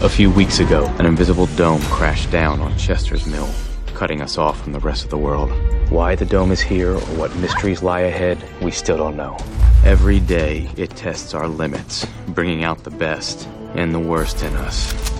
A few weeks ago, an invisible dome crashed down on Chester's Mill, cutting us off from the rest of the world. Why the dome is here or what mysteries lie ahead, we still don't know. Every day, it tests our limits, bringing out the best and the worst in us.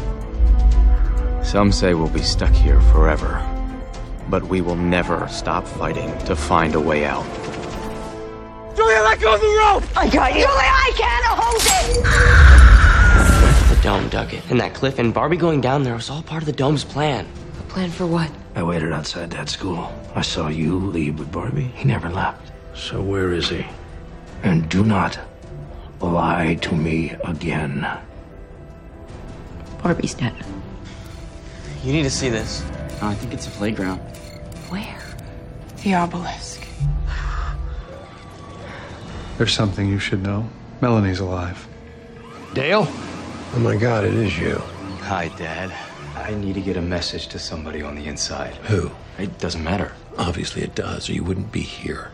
Some say we'll be stuck here forever, but we will never stop fighting to find a way out. Julia, let go of the rope! I got you! Julia, I can't hold it! The dome dug it, and that cliff and Barbie going down there was all part of the dome's plan. A plan for what? I waited outside that school. I saw you leave with Barbie. He never left. So where is he? And do not lie to me again. Barbie's dead. You need to see this. Oh, I think it's a playground. Where? The obelisk. There's something you should know. Melanie's alive. Dale? Oh my God, it is you. Hi, Dad. I need to get a message to somebody on the inside. Who? It doesn't matter. Obviously it does, or you wouldn't be here.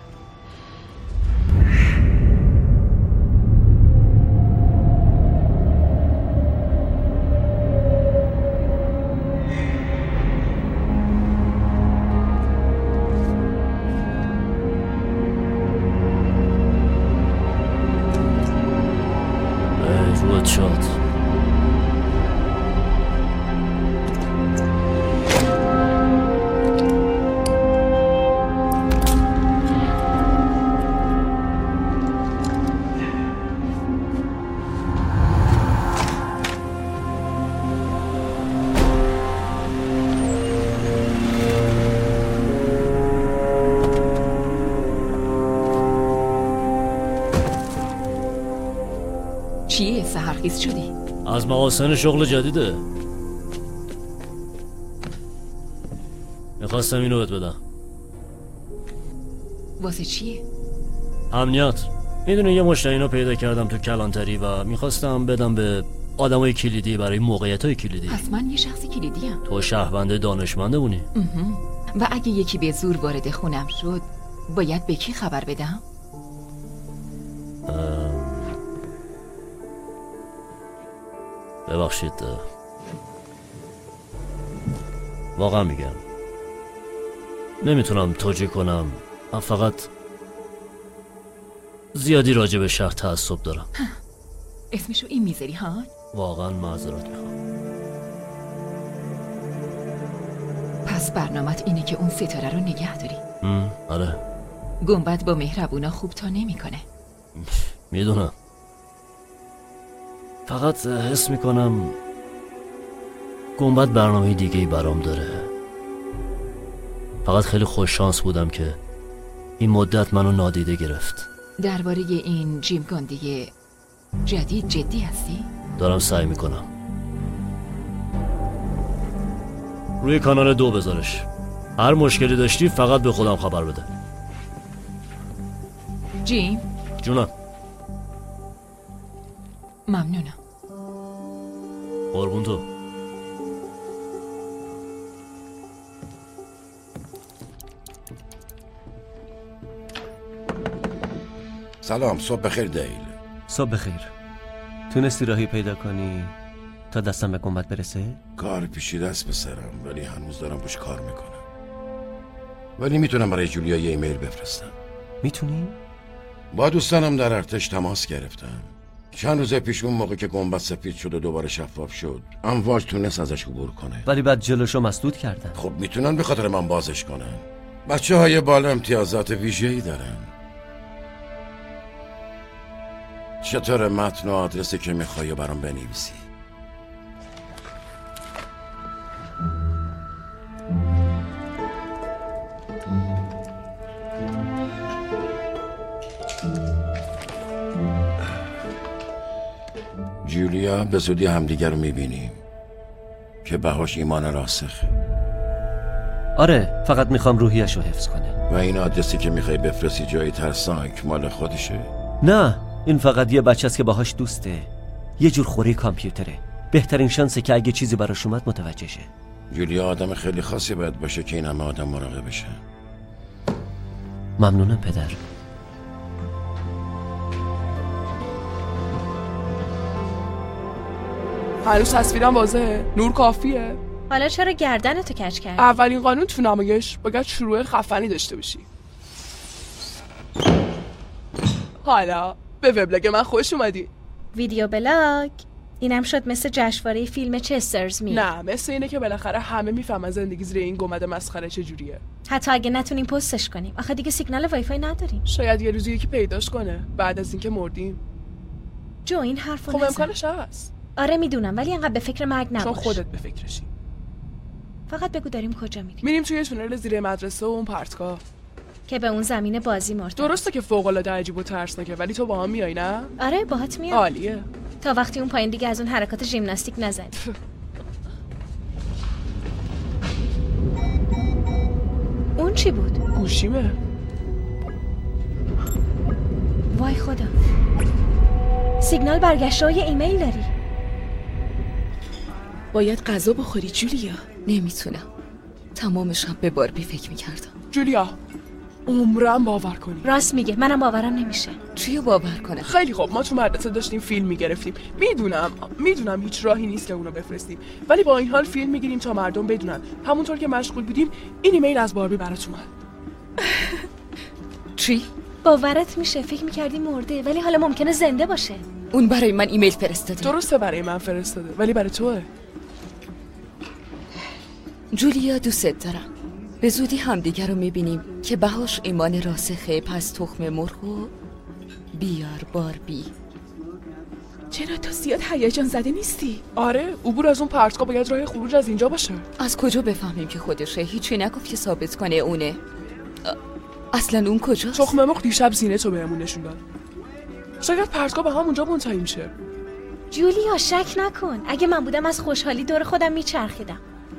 شد. چیه سحرخیز شدی؟ از محاسن شغل جدیده. میخواستم اینو بهت بدم. واسه چیه؟ امنیت. میدونی یه مشتری اینو پیدا کردم تو کلانتری و میخواستم بدم به آدمای کلیدی برای موقعیت‌های کلیدی. پس من یه شخص کلیدیم. تو شهروند دانشمنده بونی. و اگه یکی به زور وارد خونم شد باید به کی خبر بدم؟ ببخشید واقعا میگم نمیتونم توجیه کنم. من فقط زیادی راجع به شهر تعصب دارم. اسمشو این میذاری ها؟ واقعا معذرت میخوام. پس برنامت اینه که اون ستاره رو نگه داری؟ آره. گنبد با مهربونا خوب تا نمیکنه. میدونم. فقط حس میکنم گنبد برنامه دیگه‌ای برام داره. فقط خیلی خوش شانس بودم که این مدت منو نادیده گرفت. درباره این جیم گاندی جدید جدی هستی؟ دارم سعی میکنم. روی کانال 2 بذارش. هر مشکلی داشتی فقط به خودم خبر بده. جیم؟ جونم. ممنونم. قربون تو. سلام، صبح بخیر دیل. صبح بخیر. تونستی راهی پیدا کنی تا دستم به گنبد برسه؟ کار پیچیده است به سرم، ولی هنوز دارم روش کار میکنم. ولی میتونم برای جولیا یه ایمیل بفرستم. میتونی؟ با دوستانم در ارتش تماس گرفتم. چند روز پیش اون موقع که گنبد سفید شد و دوباره شفاف شد، امواج تونست ازش عبور کنه. ولی بعد جلوشو مسدود کردن. خب میتونن به خاطر من بازش کنن. بچه‌های بالا امتیازات ویژه‌ای دارن. چطور متن و آدرسی که میخوای برام بنویسی؟ جولیا، به زودی همدیگر رو میبینیم که بهاش ایمان راسخه. آره، فقط میخوام روحیش رو حفظ کنه. و این آدرسی که میخوای بفرستی جایی ترسناک مال خودشه؟ نه، این فقط یه بچه است که باهاش دوسته. یه جور خوری کامپیوتره. بهترین شانسه که اگه چیزی براش اومد متوجه شه. جولیا آدم خیلی خاصی باید باشه که این همه آدم مراقب بشن. ممنونم پدر. هنوز تصویرم واضحه؟ نور کافیه؟ حالا چرا گردنتو کج کردی؟ اولین قانون تو نمایش باید شروع خفنی داشته باشی. حالا به وبلاگ من خوش اومدی. ویدیو بلاگ؟ اینم شد مثل جشنواره فیلم چسترز میل. نه، مثل اینه که بالاخره همه میفهمن زندگی زیر این گنبد مسخره چجوریه. حتی اگه نتونیم پستش کنیم. آخه دیگه سیگنال وای فای نداریم. شاید یه روزی یکی پیداش کنه بعد از اینکه مردیم. جو این حرفو خب امکانش هست. آره میدونم ولی انقدر به فکر مرگ نباش. چون خودت به فکرشی. فقط بگو داریم کجا میریم. میریم توی تونل زیر مدرسه و اون پرتگاه که به اون زمین بازی مرتبط. درسته که فوق العاده عجیب و ترسناکه ولی تو با هم میای نه؟ آره باهات میام. عالیه. تا وقتی اون پایین دیگه از اون حرکات ژیمناستیک نزنی. اون چی بود؟ گوشیمه. وای خدا. سیگنال برگشته های ایمیل داری. باید غذا بخوری جولیا. نمیتونم. تمام شب به باربی فکر میکردم. جولیا عمرم باور کنی. راست میگه منم باورم نمیشه. چیو باور کنم؟ خیلی خوب ما تو مدرسه داشتیم فیلم میگرفتیم. میدونم هیچ راهی نیست که اونو بفرستیم ولی با این حال فیلم میگیریم تا مردم بدونن. همونطور که مشغول بودیم این ایمیل از باربی برات اومد. چی؟ باورت میشه فکر میکردی مرده ولی حالا ممکنه زنده باشه. اون برای من ایمیل فرستاده. درسته برای من فرستاده ولی برای توه. جولیا دوست دارم. به زودی همدیگر رو میبینیم که بهاش ایمان راسخه. پس تخم مرغو بیار باربی. چرا تو زیاد هیجان زده نیستی؟ آره عبور از اون پرتگاه باید راه خروج از اینجا باشه. از کجا بفهمیم که خودشه؟ هیچی نگفت که ثابت کنه اونه. اصلا اون کجاست؟ تخم مرغ دیشب زینه تو بهمون نشون داد. شاید پرتگاه به همونجا منتهی میشه. جولیا شک نکن. اگه من بودم از خوشحالی دور خودم میچرخیدم.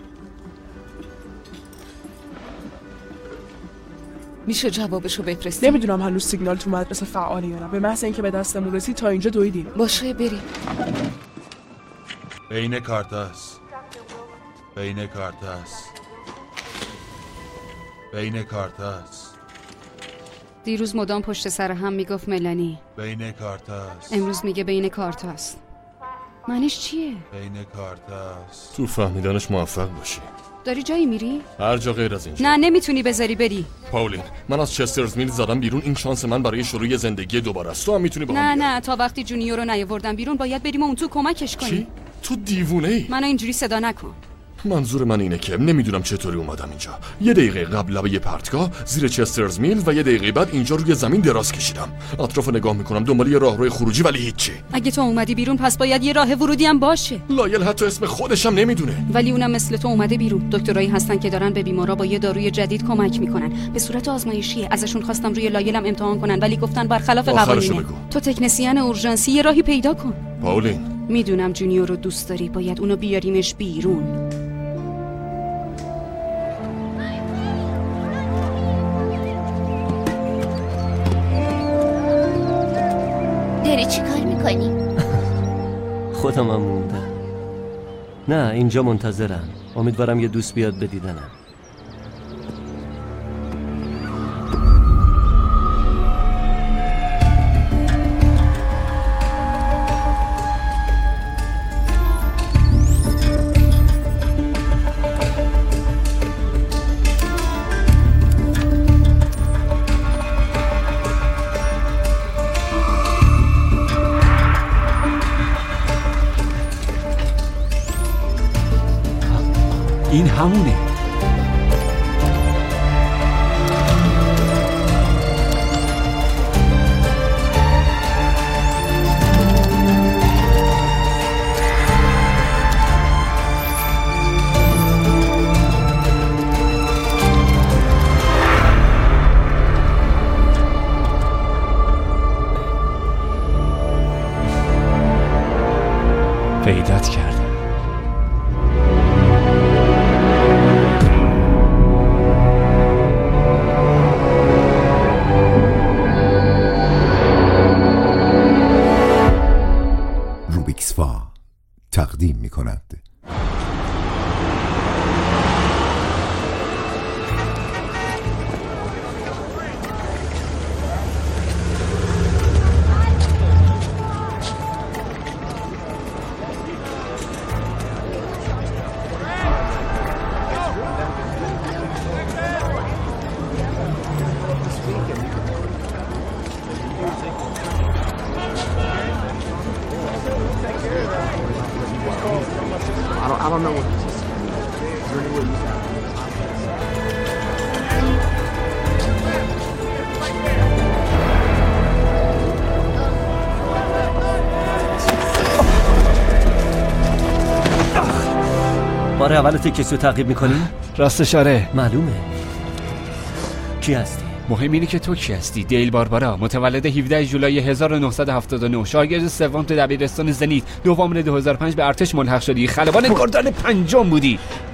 میشه جوابشو بفرستی؟ نمیدونم هنوز سیگنال تو مدرسه فعاله یا نه. به محض اینکه به دستمون رسید تا اینجا دویدیم. باشه بریم. بین کارتاس. بین کارتاس. بین کارتاس. دیروز مدام پشت سر هم میگفت ملانی. بین کارتاس. امروز میگه بین کارتاس. معنیش چیه؟ بین کارتاس. تو فهمیدنش موفق باشی. داری جایی میری؟ هر جا غیر از اینجا. نه نمیتونی بذاری بری. پاولین من از چسترز میل زدم بیرون. این شانس من برای شروع زندگی دوباره است. تو هم میتونی با هم نه تا وقتی جونیور رو نیاوردن بیرون باید بریم و اون تو کمکش کنیم. چی؟ تو دیوونه ای؟ منو اینجوری صدا نکن. منظور من اینه که نمیدونم چطوری اومدم اینجا. یه دقیقه قبل لبه پرتگاه زیر چسترز میل و یه دقیقه بعد اینجا روی زمین دراز کشیدم. اطرافو نگاه میکنم دنبال یه راهروی خروجی ولی هیچی. اگه تو اومدی بیرون پس باید یه راه ورودی هم باشه. لایل حتی اسم خودش هم نمیدونه. ولی اونم مثل تو اومده بیرون. دکترایی هستن که دارن به بیمارا با یه داروی جدید کمک میکنن. به صورت آزمایشیه. ازشون خواستم روی لایلم امتحان کنن ولی گفتن برخلاف قوانینه. تو تکنسین اورژانسی یه راهی پیدا کن. پاولین میدونم جونیور رو دوست داری. باید اونو بیاریمش بیرون. داری چی کار میکنی؟ خودم هم موندم. نه اینجا منتظرم. امیدوارم یه دوست بیاد به دیدنم. این همونه. پیدات کردم. تقدیم می کند. I'm not one of these. Is there any way you can? بار اولت کسی رو تعقیب میکنی؟ راستش آره. معلومه. کی هستی؟ مهم اینه که تو کی هستی. دیل باربارا، متولد 17 جولای 1979، شاگرد سوم تو دبیرستان زنیت، نوامبر 2005 به ارتش ملحق شدی، خلبان گردان پنجم بودی.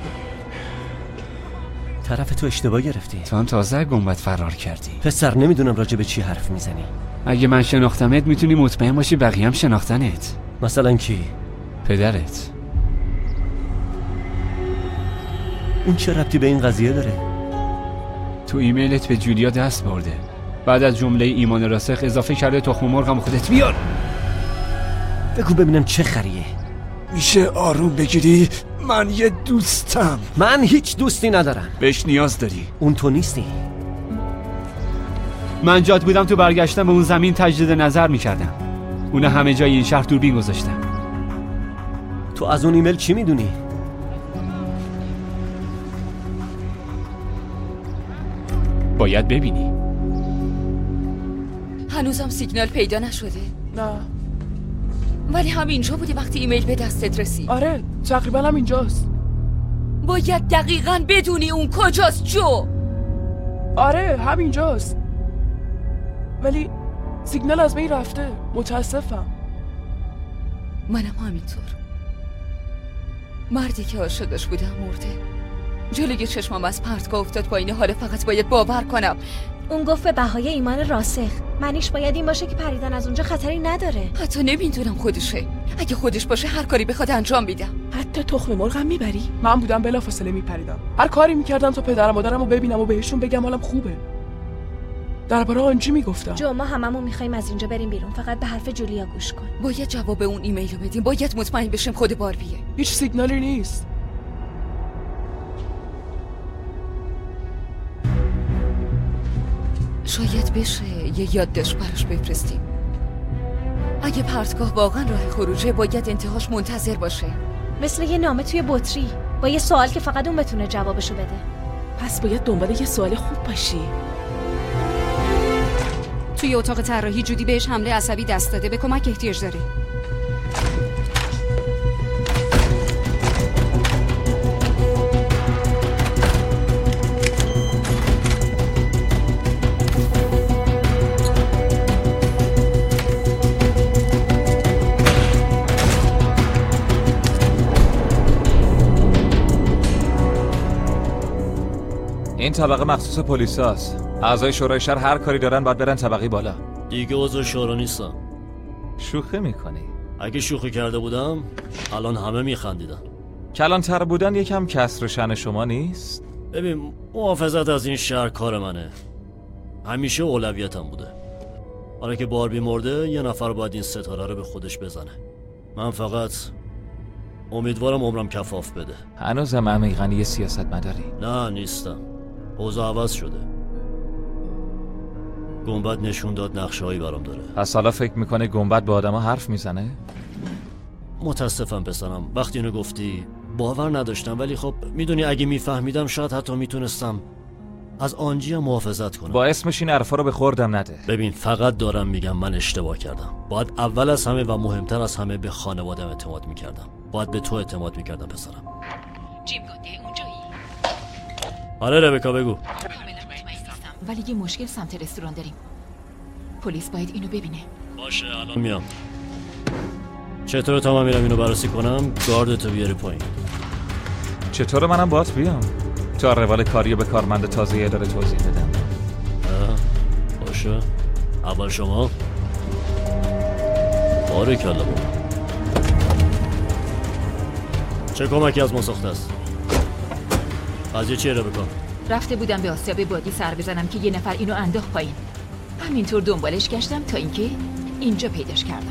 طرف تو اشتباه گرفتی. تو هم تازه گنبد فرار کردی. پسر نمیدونم راجع به چی حرف میزنی. اگه من شناختمت میتونی مطمئن باشی بقیه هم شناختنت. مثلا کی؟ پدرت. اون چه ربطی به این قضیه داره؟ تو ایمیلت به جولیا دست برده. بعد از جمله ایمان راسخ اضافه کرده تخم مرغم خودت بیار. بگو ببینم چه خریه. میشه آروم بگیری؟ من یه دوستم. من هیچ دوستی ندارم. بهش نیاز داری. اون تو نیستی. من جات بودم تو برگشتم به اون زمین تجدید نظر میکردم. اونه همه جای این شهر دوربین گذاشتم. تو از اون ایمیل چی میدونی؟ باید ببینی. هنوزم سیگنال پیدا نشده؟ نه. ولی همینجا بودی وقتی ایمیل به دستت رسید. آره تقریبا هم اینجاست. باید دقیقاً بدونی اون کجاست جو. آره همینجاست. ولی سیگنال از بین رفته. متاسفم. منم همینطور. مردی که عاشقش بودم مرده. جلوی چشمم از پرتگاه افتاد پایین. حالا فقط باید باور کنم. اون گفت به بهای ایمان راسخ. معنیش باید این باشه که پریدن از اونجا خطری نداره. حتی نمیدونم خودشه. اگه خودش باشه هر کاری بخواد انجام میدم. حتی تخم مرغم میبری؟ من بودم بلافاصله میپریدم. هر کاری میکردم تا پدر مادرمو ببینم و بهشون بگم حالم خوبه. درباره آنجی میگفتم. جو ما هممون میخوایم از اینجا بریم بیرون. فقط به حرف جولیا گوش کن. باید جواب اون ایمیل رو بدیم. باید مطمئن بشیم خود باربیه. هیچ سیگنالی نیست. شاید بشه یه یادداشت براش بفرستیم. اگه پرتگاه واقعا راه خروجه باید انتهاش منتظر باشه. مثل یه نامه توی بطری با یه سوال که فقط اون بتونه جوابشو بده. پس باید دنبال یه سوال خوب باشی. توی اتاق طراحی جودی بهش حمله عصبی دست داده. به کمک احتیاج داره. این طبقه مخصوص پلیساست. اعضای شورای شهر هر کاری دارن باید برن طبقه بالا. دیگه عضو شورا نیستم. شوخی میکنی؟ اگه شوخی کرده بودم الان همه میخندیدن. کلانتر بودن یکم کسر و شأن شما نیست؟ ببین محافظت از این شهر کار منه. همیشه اولویتم بوده. حالا که باربی مرده یه نفر باید این ستاره رو به خودش بزنه. من فقط امیدوارم عمرم کفاف بده. هنوزم عمیقاً یه سیاست مداری؟ نه نیستم. اوضاع عوض شده. گنبد نشون داد نقشه‌هایی برام داره. پس حالا فکر میکنه گنبد با آدم‌ها حرف میزنه؟ متاسفم پسرم. وقتی اینو گفتی باور نداشتم، ولی خب میدونی اگه میفهمیدم شاید حتی میتونستم از آنجی هم محافظت کنم. با اسمش این حرفا رو به خوردم نده. ببین فقط دارم میگم من اشتباه کردم. باید اول از همه و مهمتر از همه به خانواده‌ام اعتماد میکردم. باید به تو اعتماد میکردم پسرم. جیم گنده اونجایی؟ آره ربکا بگو. ولی یه مشکل سمت رستوران داریم. پلیس باید اینو ببینه. باشه الان میام. چطور تا من میرم اینو بررسی کنم؟ گاردتو بیاری پایین. چطور منم باهات بیام؟ تا روال کاری به کارمند تازه اداره توضیح بدم. باشه. اول شما. بارکالله بابا. چه کمکی از ما ساخته است؟ قضیه چیه ربکا؟ رفته بودم به آسیاب بادی سر بزنم که یه نفر اینو انداخت پایین. همینطور دنبالش گشتم تا اینکه اینجا پیداش کردم.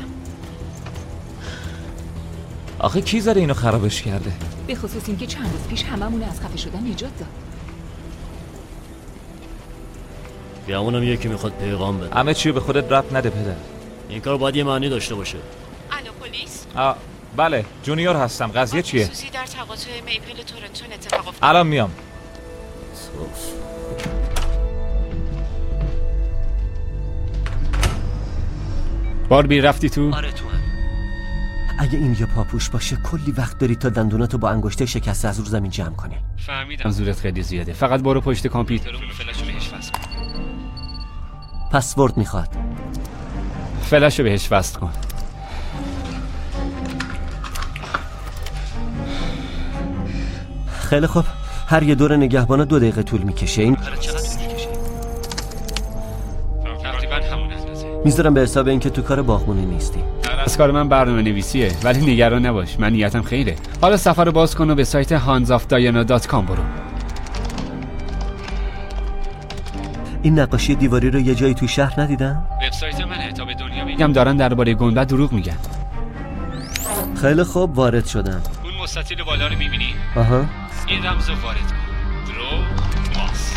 آخه کی زده اینو خرابش کرده؟ به خصوص اینکه چند روز پیش هممون از خفه شدن نجات داد. بیامونم یکی میخواد پیغام بده. همه چیو به خودت ربط نده پدر. این کار باید یه معنی داشته باشه. الو پلیس؟ بله جونیور هستم. قضیه چیه؟ سوزی در تقاطع میپل تورنتون اتفاق افتاد. الان میام. باربی رفتی تو؟ آره تو هم. اگه این یه پاپوش باشه کلی وقت داری تا دندوناتو با انگشته شکسته از رو زمین جمع کنی. فهمیدم زورت خیلی زیاده. فقط برو پشت کامپیوتر و فلاشو بهش وصل کن. پسورد میخواد. فلاشو بهش وصل کن. خیلی خوب. هر یه دور نگهبانا 2 دقیقه طول میکشه. این کار چقدر طول میکشه؟ تقریبا همون اندازه. میذارم به حساب اینکه تو کار باغبونی نیستی. از کار من برنامه نویسیه ولی نگران نباش، من نیتم خیره. حالا سفر رو باز کن و به سایت handsofdiana.com برو. این نقاشی دیواری رو یه جایی تو شهر ندیدن؟ وبسایت منه تا به دنیا بگم دارن درباره گنبد دروغ میگن. خیلی خوب وارد شدم. اون مستطیل بالا رو میبینی؟ آها. این رمز رو وارد کن. درو ماس.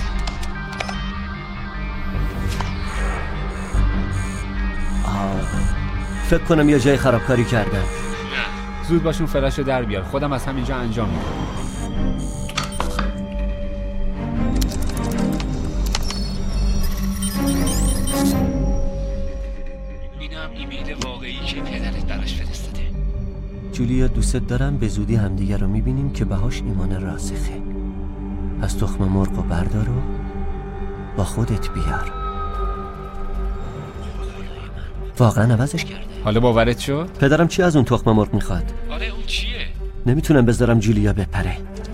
فکر کنم یه جای خرابکاری کردن. نه زود باشون فلاش رو در بیار، خودم از همینجا انجام میدم. اینم ایمیل واقعی که پدرت براش فرستاده. جولیا دوست دارم به زودی همدیگه رو میبینیم که بهاش ایمان راسخه. پس تخم مرغ رو بردار و با خودت بیار. واقعا عوضش کرده. حالا باورت شد؟ پدرم چی از اون تخم مرغ میخواد؟ آره اون چیه؟ نمیتونم بذارم جولیا بپره.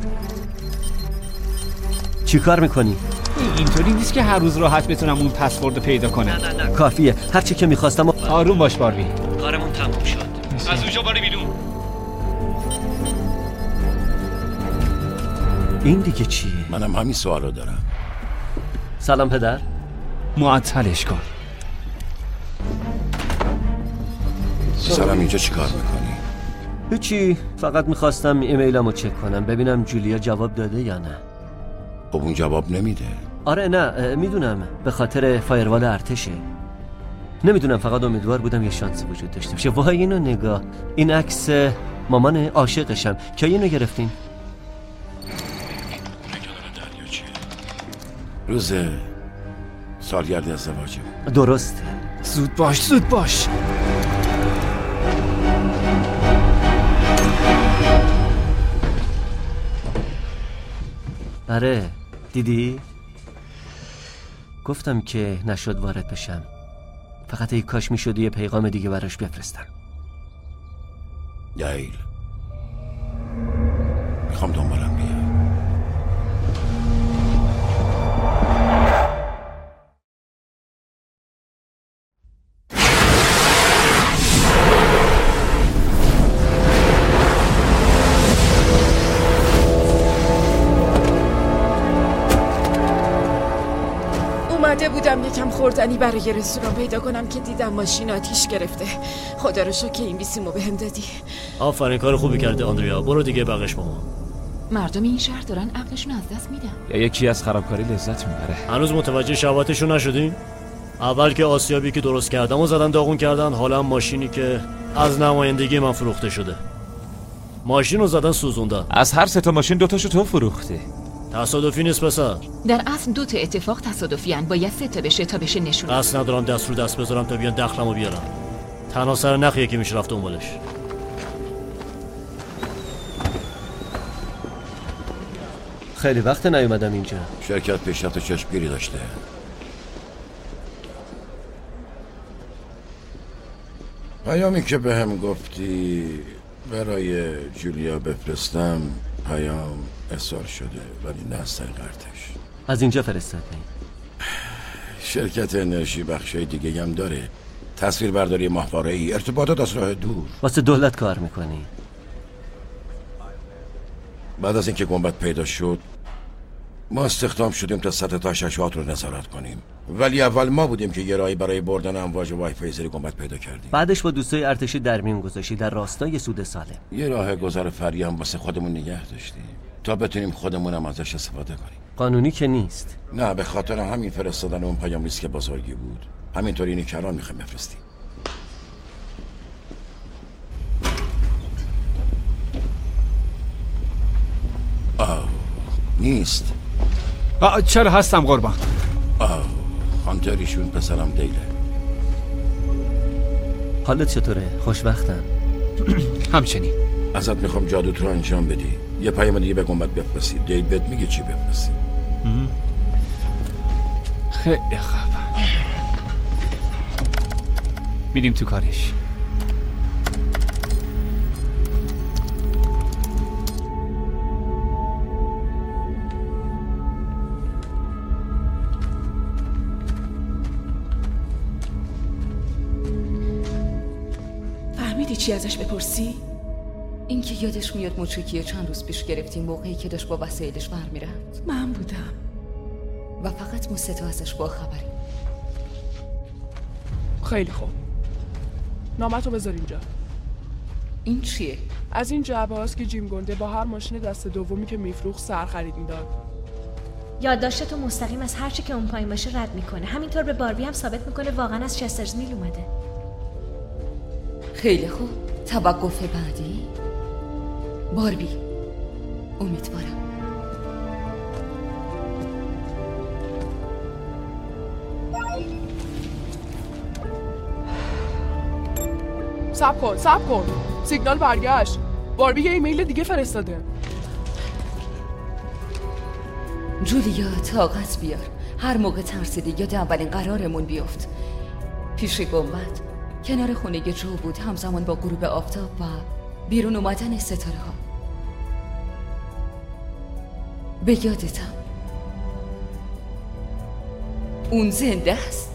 چی کار میکنی؟ اینطوری نیست که هر روز راحت بتونم اون پسورد پیدا کنم. نه کافیه. هر چی که میخواستم آروم باش باربی. کارمون تموم شد. از اونجا باره بیرون. این دیگه چیه؟ منم همین سوالو دارم. سلام پدر. معطلش کن. سلام، اینجا چی کار میکنی؟ هیچی، فقط میخواستم ایمیلمو چک کنم ببینم جولیا جواب داده یا نه. خب اون جواب نمیده. آره نه میدونم به خاطر فایروال ارتشه. نمیدونم، فقط امیدوار بودم یه شانسی وجود داشته باشه. وای اینو نگاه، این عکس مامان عاشقشم. کی اینو گرفتین؟ روز سالگرد ازدواجم. درسته. زود باش. آره دیدی؟ گفتم که نشد وارد بشم. فقط ای کاش میشد یه پیغام دیگه براش بفرستم. یایل میخوام دنبالم بیای. اومده بودم یکم خوردنی برای رستوران پیدا کنم که دیدم ماشین آتیش گرفته. خدا رو شکر که این بیسیمو بهم دادی. آفرین، کار خوبی کرده آندریا. برو دیگه بقیش ماما. مردم این شهر دارن عقلشون از دست میدن. یا یکی از خرابکاری لذت میبره. هنوز متوجه شهوتشون نشدین؟ اول که آسیابی که درست کردم و زدن داغون کردن، حالا هم ماشینی که از نمایندگی من فروخته شده. ماشین رو زدن سوزوندن. از هر 3 تا ماشین 2 تاشو تو فروختی. تصادفی نیست پسر. در اصل 2 تا اتفاق تصادفی ان. باید 3 تا بشه تا بشه نشون. قصد ندارم دست رو دست بذارم تا بیان دخلمو بیارم. تنها سر نخیه که میشه رفت دنبالش. خیلی وقت نیومدم اینجا. شرکت پیشرفت چشمگیری داشته. پیامی که به هم گفتی برای جولیا بفرستم پیام ارسال شده، ولی نه از طریق ارتش. از اینجا فرستادی؟ شرکت انرژی بخشای دیگه هم داره. تصویر برداری ماهواره‌ای، ارتباطات از راه دور. واسه دولت کار میکنی؟ بعد از اینکه گنبد پیدا شد ما استخدام شدیم تا سطح تشعشعات رو نظارت کنیم، ولی اول ما بودیم که یه راهی برای بردن امواج وای فای زیر گنبد پیدا کردیم. بعدش با دوستای ارتشی در میون گذاشتی در راستای سود سالم. یه راه گذر فری هم واسه خودمون نگه داشتیم تا بتونیم خودمونم ازش استفاده کنیم. قانونی که نیست. نه، به خاطر همین فرستادن اون پیام ریسک بزرگی بود. همینطوری اینو که الان میخوایم بفرستیم. نیست. چرا هستم قربان. هانتر ایشون پسرم دیله. حالت چطوره؟ خوشبختم. همچنین. ازت میخوام جادوت رو انجام بدی. یه پیام دیگه به گنبد بفرستی. دیل بهت میگه چی بفرستی. خیلی خوب. میریم تو کارش. فهمیدی چی ازش بپرسی؟ این که یادش میاد موچکی چند روز پیش گرفتیم موقعی که داشت با وسایلش برمیرفت. من بودم و فقط ما 3 ازش با خبریم. خیلی خوب. نامتو بذار اینجا. این چیه؟ از این جعبه هاست که جیم گنده با هر ماشین دست دومی که میفروخت سر خرید میداد. یادداشتتو مستقیم از هر چی که اون پایین باشه رد میکنه. همینطور به باربی هم ثابت میکنه واقعا از چسترز میل اومده. خیلی خوب. توقف بعدی باربی. امیدوارم. صبر کن. سیگنال برگشت. باربی یه ایمیل دیگه فرستاده. جولیا طاقت بیار. هر موقع ترسیدی یاد اولین قرارمون بیفت. پیش گنبد کنار خونه جو بود، همزمان با غروب آفتاب و بیرون اومدن ستاره ها. به یادتم اون زنده است.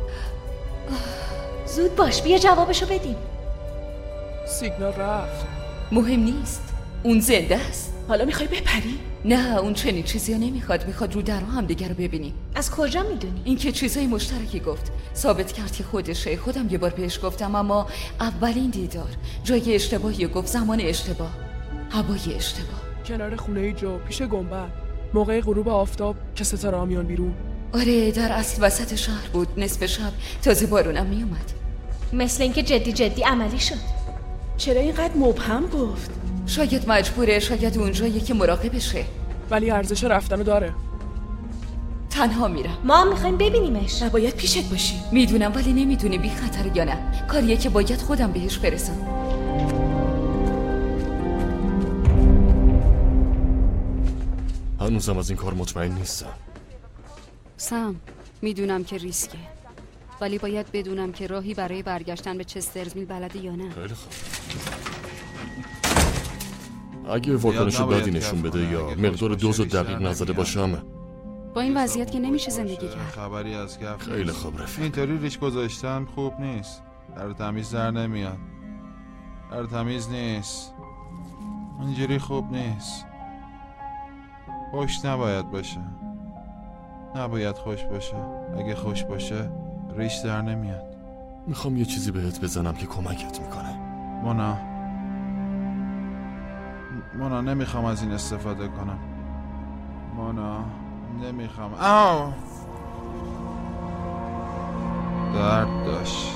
زود باش بیا جوابشو بدیم. سیگنال رفت. مهم نیست. اون زنده است. حالا میخوای بپری؟ نه اون چنین چیزی ها نمیخواد. میخواد رو در هم دیگر رو ببینیم. از کجا میدونی؟ این که چیزای مشترکی گفت. ثابت کرد که خودشه. خودم یه بار بهش گفتم اما اولین دیدار جای اشتباهی گفت. زمان اشتباه، هوای اشتباه. کنار خونه جو پیش گنبد موقع غروب آفتاب که ستاره ها میان بیرون. آره در اصل وسط شهر بود. نصف شب تازه بارونم میومد. مثل اینکه جدی عملی شد. چرا اینقدر مبهم گفت؟ شاید مجبوره، شاید اونجایی که مراقبشه. ولی ارزش رفتنو داره. تنها میرم. ما هم میخوایم ببینیمش. نباید پیشت باشی. میدونم ولی نمیدونی بی خطر یا نه. کاریه که باید خودم بهش برسم. هنوزم از این کار مطمئن نیستم. سم میدونم که ریسکه، ولی باید بدونم که راهی برای برگشتن به چسترز میل بلده یا نه. خیلی خوب. اگه واکنش بدی نشون بده یا مقدار دوز رو دقیق نزده باشم، با این وضعیت که نمیشه زندگی کرد. خبری از کف. خیلی خوب رفیق. اینطوری ریش گذاشتن خوب نیست. در تمیز در نمیاد. در تمیز نیست. اینجوری خوب نیست. خوش نباید باشه. نباید خوش باشه. اگه خوش باشه ریش در نمیاد. میخوام یه چیزی بهت بزنم که کمکت میکنه. مونا نمیخوام از این استفاده کنم. مونا نمیخوام. آو درد داشت.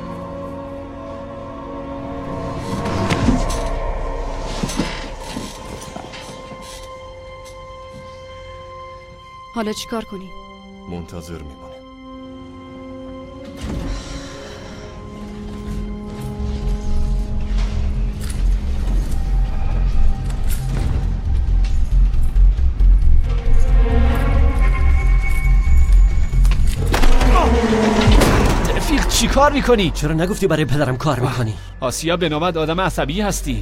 حالا چیکار کنیم؟ منتظر میمونیم. رفیق چی کار میکنی؟ چرا نگفتی برای پدرم کار میکنی؟ آسیا به نوبت آدم عصبی هستی.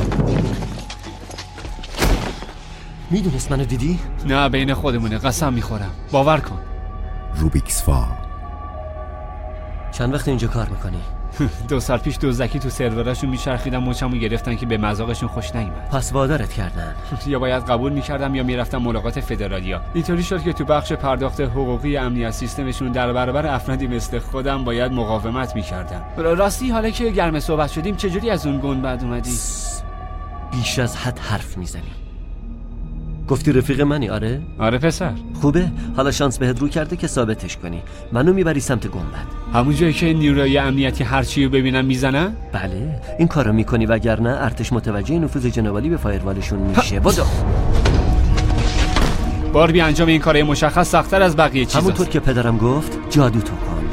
میدونست منو دیدی؟ نه بین خودمونه، قسم میخورم. باور کن. روبیکس فا. چند وقت اینجا کار میکنی؟ 2 سال پیش دزدکی تو سروراشون میچرخیدم، مچمو گرفتن که به مذاقشون خوش نیومد. پس وادارت کردن. یا باید قبول میکردم یا میرفتم ملاقات فدرالیا. اینطوری شد که تو بخش پرداخت حقوقی امنیت سیستمشون در برابر افرادی مثل خودم باید مقاومت میکردم. راستی حالا که گرم صحبت شدیم چجوری از اون گنبد اومدی؟ بیش از حد حرف میزنی. گفتی رفیق منی؟ آره؟ آره پسر. خوبه؟ حالا شانس بهت رو کرده که ثابتش کنی. منو میبری سمت گنبد. همون جایی که نیروی امنیتی هر چی رو ببینن میزنن؟ بله، این کارو میکنی وگرنه ارتش متوجه نفوذ جنابالی به فایروالشون میشه. بدو. باربی انجام این کارهای مشخص سخت‌تر از بقیه چیزاست. همونطور که پدرم گفت جادو تو کن.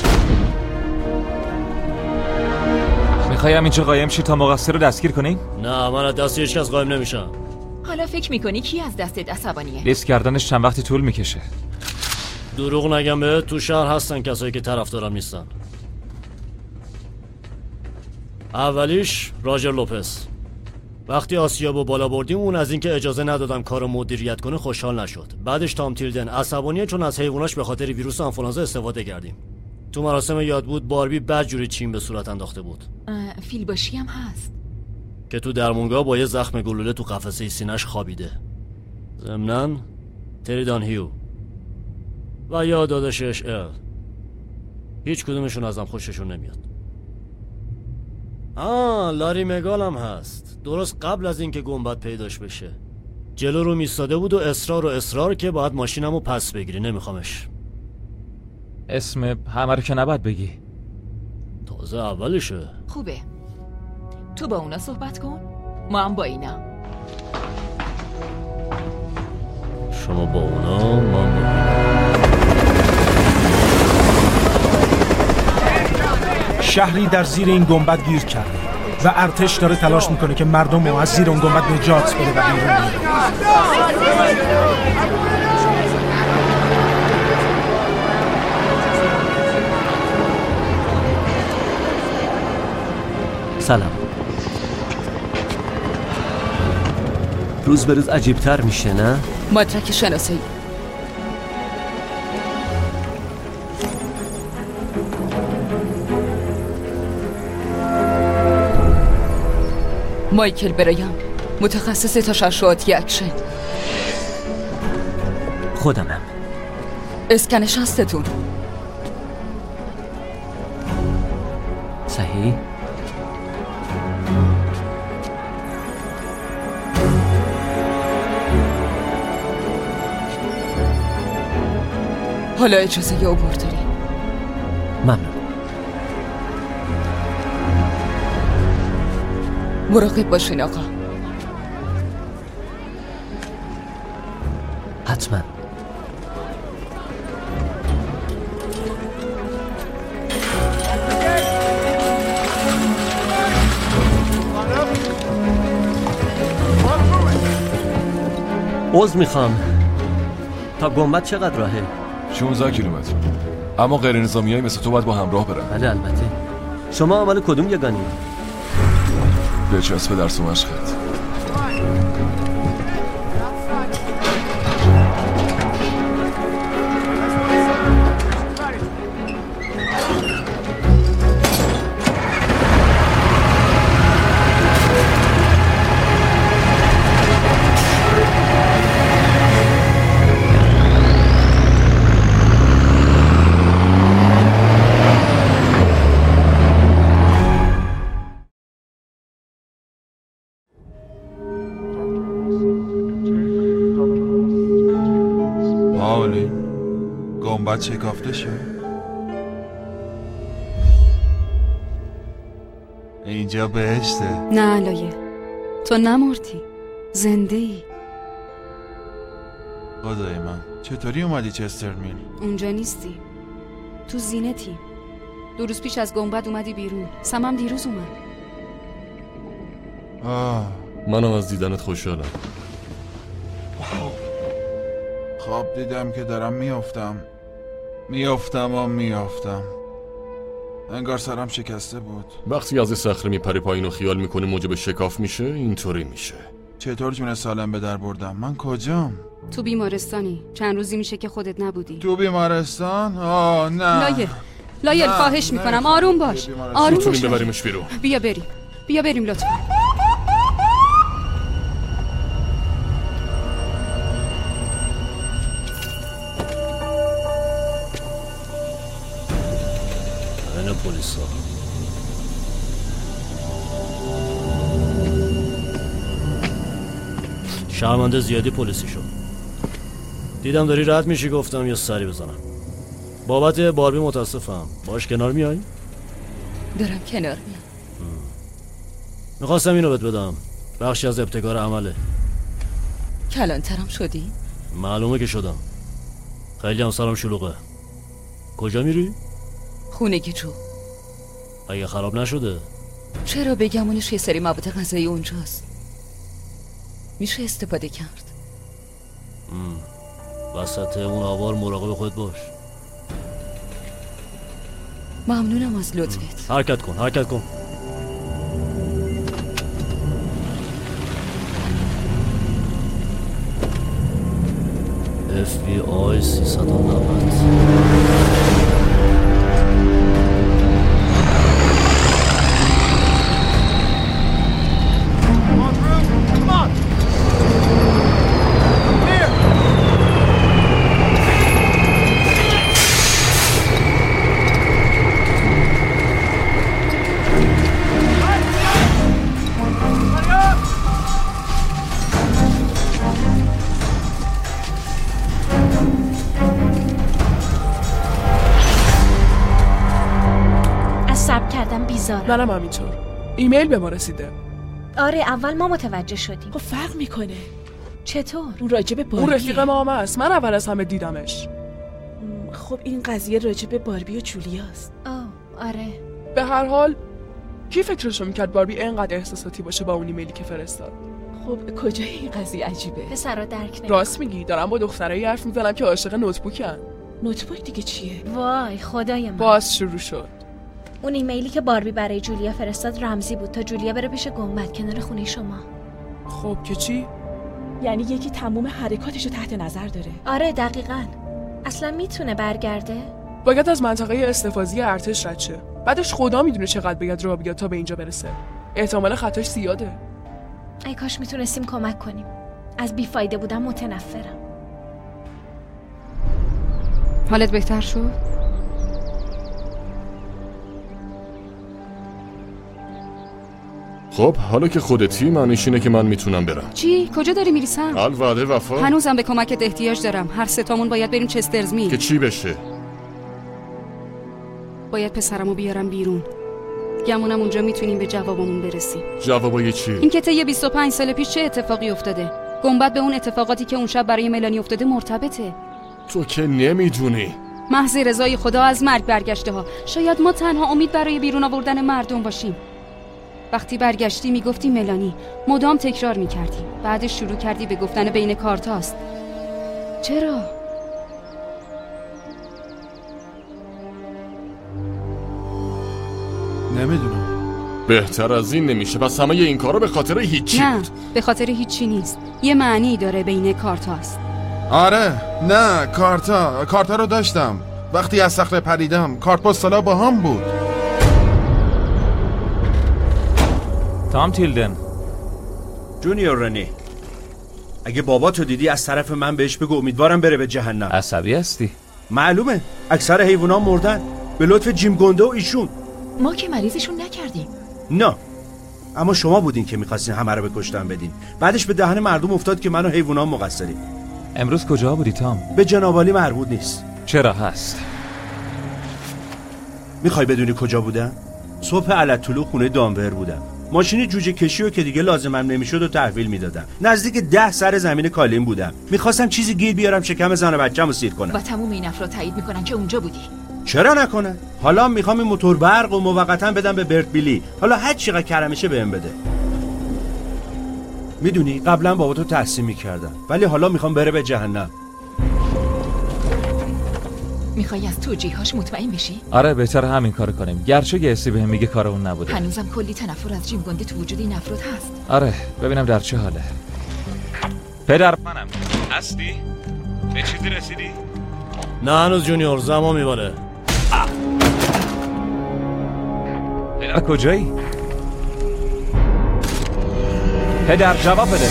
میخوای همینجا قایم شی تا مقصر رو دستگیر کنیم؟ نه، من از دست هیچ کس قایم نمیشم. حالا فکر میکنی کی از دستت عصبانیه؟ لیست کردنش چند وقتی طول میکشه. دروغ نگم به تو شهر هستن کسایی که طرفدارم نیستن. اولیش راجر لوپز. وقتی آسیابو بالا بردیم اون از اینکه اجازه ندادم کارو مدیریت کنه خوشحال نشد. بعدش تام تیلدن عصبانیه چون از حیواناش به خاطر ویروس آنفولانزا استفاده کردیم. تو مراسم یاد بود باربی بدجوری چین به صورت انداخته بود. فیلباشی هم هست که تو درمونگاه با یه زخم گلوله تو قفسه سینه‌اش خوابیده. ضمناً تری دانهیو و یا داداشش هیچ کدومشون ازم خوششون نمیاد. لاری مگال هم هست. درست قبل از اینکه گنبد پیداش بشه جلو رو میستاده بود و اصرار که باید ماشینمو پس بگیری. نمیخوامش. اسم همه رو که نباید بگی. تازه اولشه. خوبه، تو با اونا صحبت کن، ما هم با اینا. شما با اونا، ما با اینا. شهری در زیر این گنبد گیر کرده و ارتش داره تلاش میکنه که مردم رو از زیر اون گنبد نجات بده و بیرون بیاره. سلام. روز به روز عجیبتر میشه نه؟ مدرک شناسایی. مایکل برایم، متخصص تشعشعاتی اکشن. خودمم. اسکن شستتون. صحیح؟ حالا اجازه عبور داری. ممنون. مراقب باشین آقا. حتما. عذر میخوام. تا گنبد چقدر راهه؟ 16 کیلومتر. اما غیر نظامیایی مثل تو باید با همراه برن. بله البته. شما عمل کدوم یگانی؟ بچسب درس و مشقت. گنبد شکافته شد. اینجا بهشته. نه لایه، تو نمردی، زنده ای. خدای من، چطوری اومدی چسترمیل؟ اونجا نیستی، تو زینتی. 2 روز پیش از گنبد اومدی بیرون. سمم دیروز اومد. منم از دیدنت خوشحالم. خواب دیدم که دارم میافتم. انگار سرم شکسته بود. وقتی از صخره میپری پایین و خیال میکنه موجب شکاف میشه، اینطوری میشه. چطور جون سالم به در بردم؟ من کجام؟ تو بیمارستانی. چند روزی میشه که خودت نبودی. تو بیمارستان؟ نه. لایر خواهش میکنم آروم باش. آروم باش. میتونیم ببریمش بیرون. بیا بریم لطفا. پلیسا شرمنده زیادی پلیسی شد. دیدم داری رد میشی گفتم یه سری بزنم. بابت باربی متاسفم. باش کنار میای؟ دارم کنار میام. میخواستم اینو بهت بدم، بخشی از ابتکار عمله. کلانترم شدی؟ معلومه که شدم. خیلی هم سرم شلوغه. کجا میری؟ خونگی جو. اگه خراب نشده؟ چرا بگمونش یه سری مواد غذایی اونجاست. میشه استفاده کرد. وسط اون آوار مراقب خود باش. ممنونم از لطفت. حرکت کن حرکت کن. FBI 390. منم همینطور. ایمیل به ما رسیده. آره اول ما متوجه شدیم. خب فرق میکنه. چطور؟ اون راجب باربیه. اون رفیق ما هم هست. من اول از همه دیدمش. خب این قضیه راجب باربی و جولیاست. آره. به هر حال کی فکرشو میکرد باربی اینقدر احساساتی باشه با اون ایمیلی که فرستاد؟ خب کجای این قضیه عجیبه؟ پسرا درک نمی. راست میگی، دارم با دخترایی حرف میزنم که عاشق نوتبوکن. نوتبوک دیگه چیه؟ وای خدای من. باز شروع شد. اون ایمیلی که باربی برای جولیا فرستاد رمزی بود تا جولیا بره پیش گنبد کنار خونه شما. خب که چی؟ یعنی یکی تموم حرکاتشو تحت نظر داره. آره دقیقاً. اصلا میتونه برگرده؟ باید از منطقه استفاضی ارتش رد شه. بعدش خدا میدونه چقدر باید راه بیاد تا به اینجا برسه. احتمال خطاش زیاده. ای کاش میتونستیم کمک کنیم. از بیفایده بودن متنفرم. حالت بهتر شد؟ خب حالا که خودتی معنیش اینه که من میتونم برم. چی؟ کجا داری میری سم؟ الوعده وفا. هنوزم به کمکت احتیاج دارم. هر ستامون باید بریم چسترز میل. که چی بشه؟ باید پسرمو بیارم بیرون. گمونم اونجا میتونیم به جوابمون برسیم. جوابای چی؟ این که طی 25 سال پیش چه اتفاقی افتاده؟ گنبد به اون اتفاقاتی که اون شب برای ملانی افتاده مرتبطه. تو که نمیدونی. محض رضای خدا از مرگ برگشته ها. شاید ما تنها امید برای بیرون آوردن مردم باشیم. وقتی برگشتی میگفتی ملانی، مدام تکرار میکردی. بعدش شروع کردی به گفتن بین کارتاست. چرا؟ نمیدونم. بهتر از این نمیشه. بس همه این کارا به خاطر هیچی نه بود. به خاطر هیچی نیست. یه معنی داره بین کارتاست. آره نه کارتا رو داشتم. وقتی از صخره پریدم کارت پستالا با هم بود. تام تیلدن. جونیور رنی، اگه باباتو دیدی از طرف من بهش بگو امیدوارم بره به جهنم. عصبی هستی؟ معلومه، اکثر حیوونا مردن به لطف جیم گونده و ایشون. ما که مریضشون نکردیم. نه، اما شما بودین که میخواستین همه رو به کشتن بدین. بعدش به دهن مردم افتاد که من و حیوونا مقصریم. امروز کجا بودی تام؟ به جنابعالی مربوط نیست. چرا هست؟ میخوای بدونی کجا بودم؟ صبح علت طلوع خونه دانور بودم. ماشین جوجه کشی رو که دیگه لازمم نمیشد و تحویل میدادم. نزدیک 10 سر زمین کالین بودم. میخواستم چیزی گیر بیارم شکم زن و بچه‌مو سیر کنم. و تموم این افراد تایید میکنن که اونجا بودی. چرا نکنه؟ حالا میخوام این موتور برق و موقتا بدم به برت بیلی. حالا هر چقدر کرمشه بهم بده. میدونی قبلا باباتو تحسین میکردم، ولی حالا میخوام بره به جهنم. میخوای از توجیهاش مطمئن بشی؟ آره بهتر همین کارو کنیم. گرچه یه حسی بهم میگه کار اون نبوده. هنوزم کلی تنفر از جیم گنده تو وجود این افراد هست. آره ببینم در چه حاله. پدر منم هستی؟ به چیزی رسیدی؟ نه هنوز جونیور، زمان میباره. پدر کجایی؟ پدر جواب بده.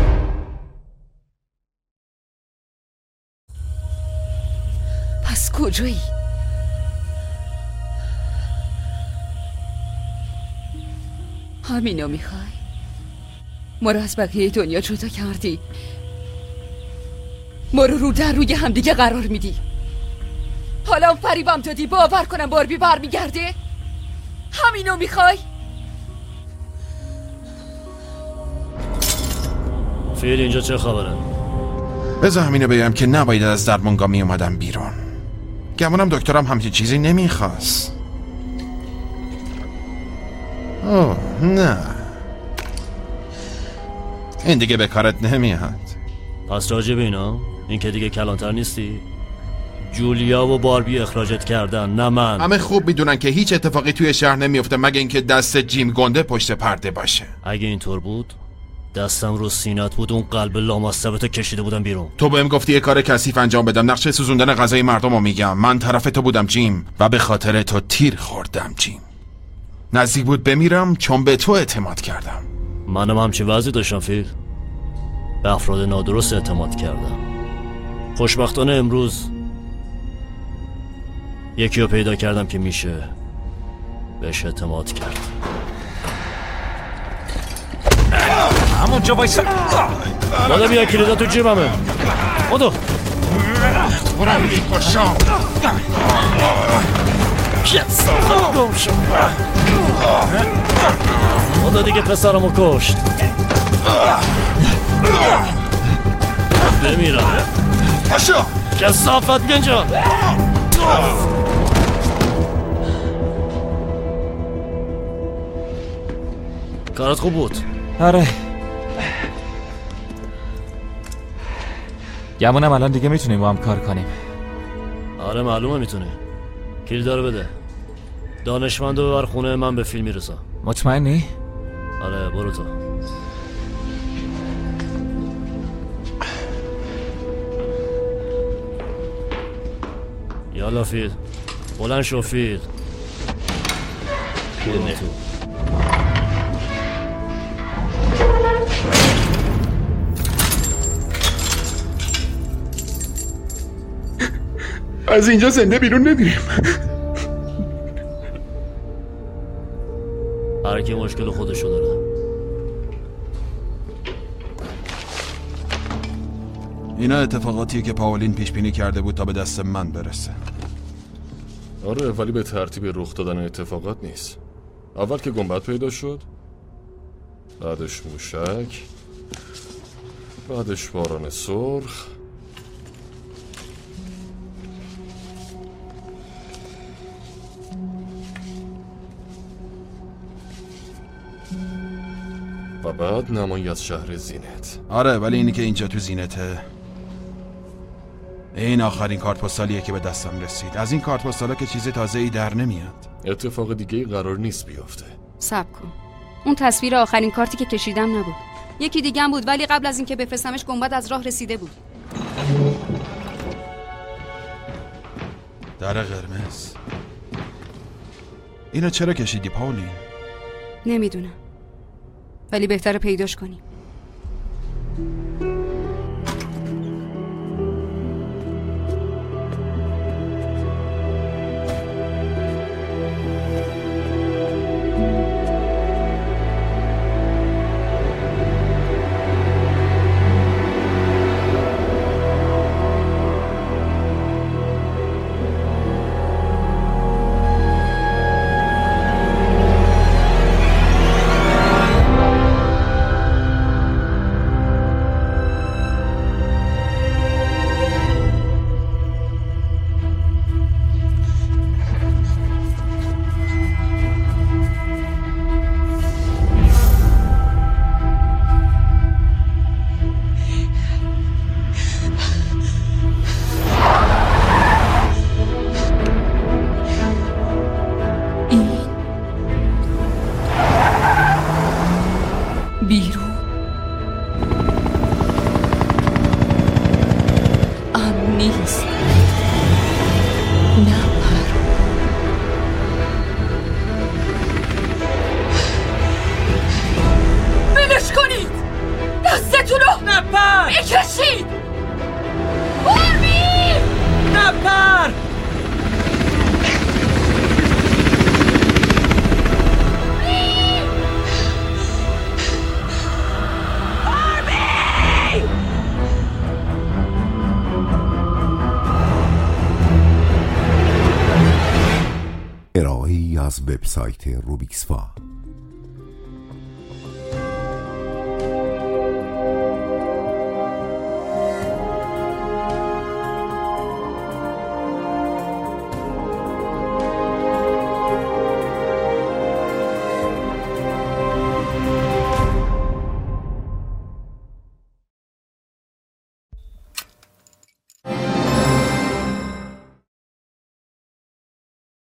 پس کجایی؟ همینو میخوای؟ ما رو از بقیه دنیا جدا کردی، ما رو در روی همدیگه قرار میدی. حالا فریبم دادی باور کنم باربی برمیگرده؟ همینو میخوای؟ فیل اینجا چه خبره؟ بذار همینو بگم که نباید از درمانگاه می اومدم بیرون. گمونم دکترم همچین چیزی نمیخواست. اوه نه، این دیگه به کارت نمیاد. پس راجع به اینا این که دیگه کلانتر نیستی؟ جولیا و باربی اخراجت کردن، نه من. همه خوب میدونن که هیچ اتفاقی توی شهر نمیفته مگه اینکه دست جیم گنده پشت پرده باشه. اگه اینطور بود دستم رو سینت بود، اون قلب لامصبتو کشیده بودم بیرون. تو بهم گفتی یه کار کثیف انجام بدم، نقشه سوزوندن غذای مردم رو میگم. من طرف تو بودم جیم و به خاطر تو تیر خوردم جیم. نزدیک بود بمیرم چون به تو اعتماد کردم. منم همچین وضعی داشتم فیل، به افراد نادرست اعتماد کردم. خوشبختانه امروز یکی رو پیدا کردم که میشه بهش اعتماد کرد. همونجا وایسا. بالا بیا، کلیدا تو جیبمه. بودو برم میکشم. خدا دیگه پسرمو کشت. بمیرم. پاشو کثافت گنجا. کارت خوب بود. آره، گمونم الان دیگه میتونیم با هم کار کنیم. آره معلومه میتونه. کلیدا رو بده. دانشمندو ببر خونه، من به فیلم میرسم. مطمئنی؟ آره برو تو. یالا فیل، بلند شو فیل. برو تو. از اینجا زنده بیرون نمیریم. هر کی مشکل خودشو داره. اینا اتفاقاتیه که پاولین پیش بینی کرده بود تا به دست من برسه. آره، ولی به ترتیب رخ دادن اتفاقات نیست. اول که گنبد پیدا شد، بعدش موشک، بعدش باران سرخ، و بعد نمایی از شهر زینت. آره، ولی اینی که اینجا تو زینته، این آخرین کارت پستالیه که به دستم رسید. از این کارت پستالا که چیز تازه‌ای در نمیاد. اتفاق دیگه قرار نیست بیفته. صبر کن، اون تصویر آخرین کارتی که کشیدم نبود، یکی دیگه هم بود، ولی قبل از اینکه بفرستمش گنبد از راه رسیده بود. در قرمز. اینو چرا کشیدی پاولین؟ نمیدونم، ولی بهتره پیداش کنیم. ارائه‌ای از وبسایت روبیکس فا.